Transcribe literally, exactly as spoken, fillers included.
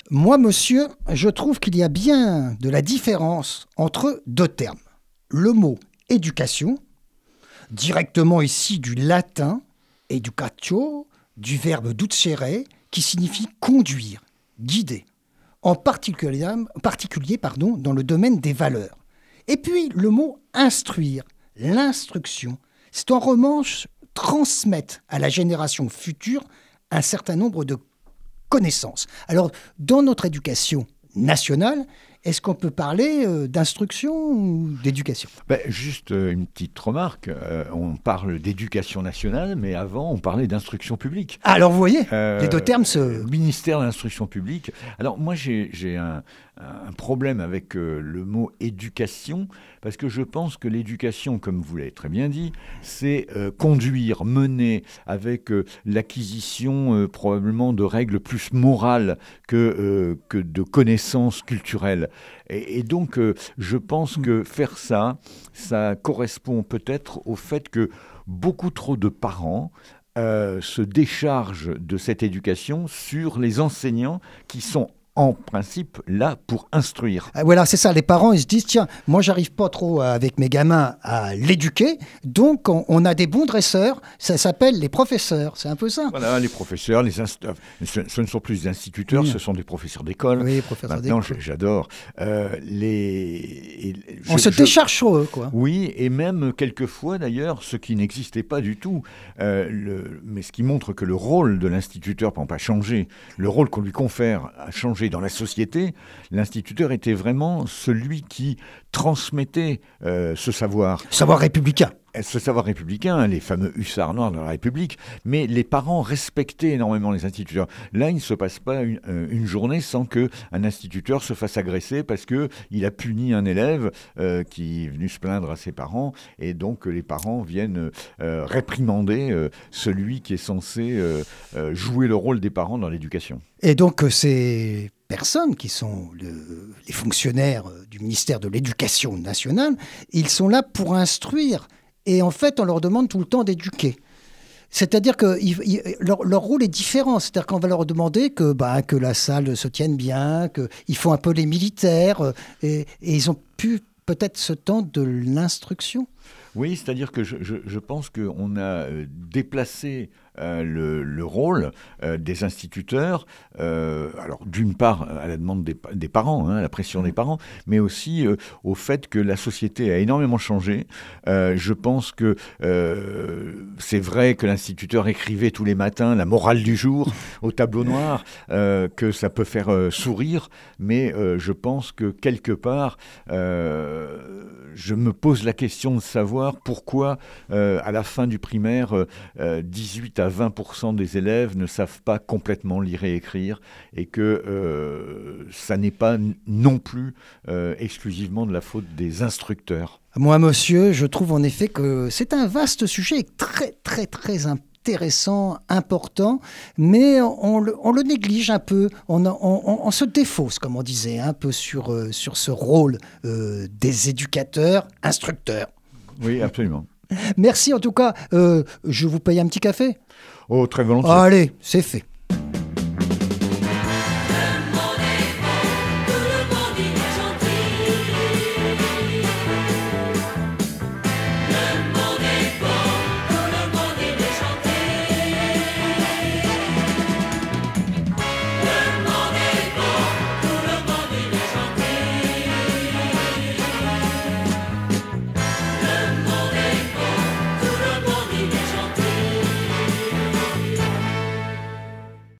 Moi, monsieur, je trouve qu'il y a bien de la différence entre deux termes. Le mot éducation, directement ici du latin, educatio, du verbe ducere, qui signifie conduire, guider, en particulier, particulier pardon, dans le domaine des valeurs. Et puis le mot instruire, l'instruction, c'est en revanche transmettre à la génération future un certain nombre de connaissances. Alors, dans notre éducation nationale, est-ce qu'on peut parler euh, d'instruction ou d'éducation ? Ben, juste euh, une petite remarque. Euh, on parle d'éducation nationale, mais avant, on parlait d'instruction publique. Ah, alors, vous voyez, Euh, les deux termes se... Ministère de l'instruction publique. Alors, moi, j'ai, j'ai un, un problème avec euh, le mot éducation, parce que je pense que l'éducation, comme vous l'avez très bien dit, c'est euh, conduire, mener avec euh, l'acquisition euh, probablement de règles plus morales que, euh, que de connaissances culturelles. Et, et donc, euh, je pense que faire ça, ça correspond peut-être au fait que beaucoup trop de parents euh, se déchargent de cette éducation sur les enseignants qui sont en principe là pour instruire. Ah, voilà, c'est ça. Les parents, ils se disent, tiens, moi, j'arrive pas trop euh, avec mes gamins à l'éduquer, donc on, on a des bons dresseurs, ça s'appelle les professeurs, c'est un peu ça. Voilà, les professeurs, les inst... ce, ce ne sont plus des instituteurs, oui. Ce sont des professeurs d'école. Oui, professeurs Maintenant, d'école. j'adore. Euh, les... Je, on se je... décharge sur eux, quoi. Oui, et même quelquefois, d'ailleurs, ce qui n'existait pas du tout, euh, le... mais ce qui montre que le rôle de l'instituteur n'a pas changé, le rôle qu'on lui confère a changé dans la société. L'instituteur était vraiment celui qui transmettait euh, ce savoir. Savoir républicain. Ce savoir républicain, les fameux hussards noirs de la République, mais les parents respectaient énormément les instituteurs. Là, il ne se passe pas une, euh, une journée sans qu'un instituteur se fasse agresser parce qu'il a puni un élève euh, qui est venu se plaindre à ses parents, et donc les parents viennent euh, réprimander euh, celui qui est censé euh, euh, jouer le rôle des parents dans l'éducation. Et donc ces personnes qui sont le, les fonctionnaires du ministère de l'Éducation nationale, ils sont là pour instruire. Et en fait, on leur demande tout le temps d'éduquer. C'est-à-dire que ils, ils, leur, leur rôle est différent. C'est-à-dire qu'on va leur demander que, bah, que la salle se tienne bien, qu'ils font un peu les militaires, et, et ils ont pu peut-être ce temps de l'instruction. Oui, c'est-à-dire que je, je, je pense qu'on a déplacé euh, le, le rôle euh, des instituteurs, euh, alors d'une part à la demande des, des parents, hein, à la pression des parents, mais aussi euh, au fait que la société a énormément changé. Euh, je pense que euh, c'est vrai que l'instituteur écrivait tous les matins la morale du jour au tableau noir, euh, que ça peut faire euh, sourire, mais euh, je pense que quelque part, euh, je me pose la question de savoir pourquoi, euh, à la fin du primaire, euh, dix-huit à vingt pour cent des élèves ne savent pas complètement lire et écrire, et que euh, ça n'est pas n- non plus euh, exclusivement de la faute des instructeurs. Moi, monsieur, je trouve en effet que c'est un vaste sujet, très, très, très important. Intéressant, important, mais on le, on le néglige un peu, on, on, on, on se défausse, comme on disait, un peu sur, euh, sur ce rôle euh, des éducateurs, instructeurs. Oui, absolument. Merci en tout cas, euh, je vous paye un petit café ? Oh, très volontiers. Allez, c'est fait.